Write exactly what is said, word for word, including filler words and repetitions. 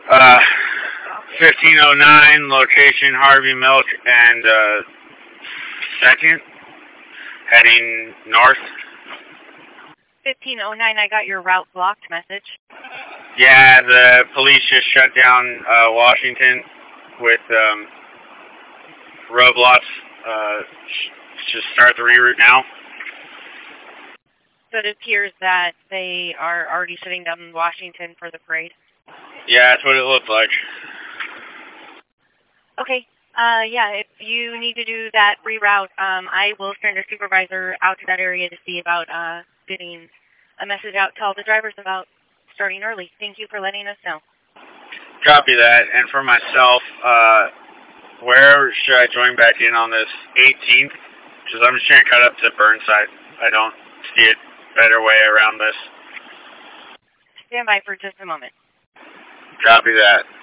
Uh, fifteen oh nine, location Harvey Milk and uh, second, heading north. fifteen oh nine, I got your route blocked message. Yeah, the police just shut down uh, Washington with um, roadblocks. Uh, just start the reroute now. So it appears that they are already shutting down Washington for the parade. Yeah, that's what it looked like. Okay. Uh, yeah, if you need to do that reroute, um, I will send a supervisor out to that area to see about uh, getting a message out to all the drivers about starting early. Thank you for letting us know. Copy that. And for myself, uh, where should I join back in on this eighteenth? Because I'm just trying to cut up to Burnside. I don't see a better way around this. Stand by for just a moment. Copy that.